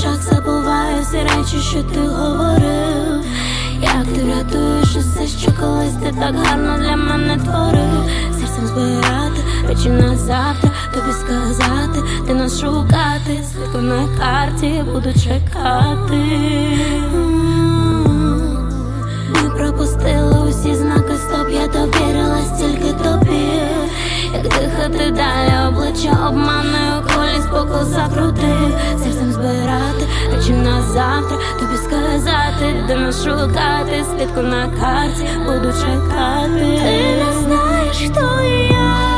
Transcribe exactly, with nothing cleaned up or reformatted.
очах забуваю всі речі, що ти говорив. Як ти врятуєш усе, що колись ти так гарно для мене творив. Серцем збирати речі на завтра, тобі сказати, де нас шукати. Слідку на карті, буду чекати. Ми пропустили усі знаки, стоп, я довірилась тільки тобі. Як дихати далі, обличчя обманою, колі споку закрутив. Серцем збирати речі на завтра, тобі сказати, де нас шукати. Слідку на карті, буду чекати. Ти не знаєш, хто я.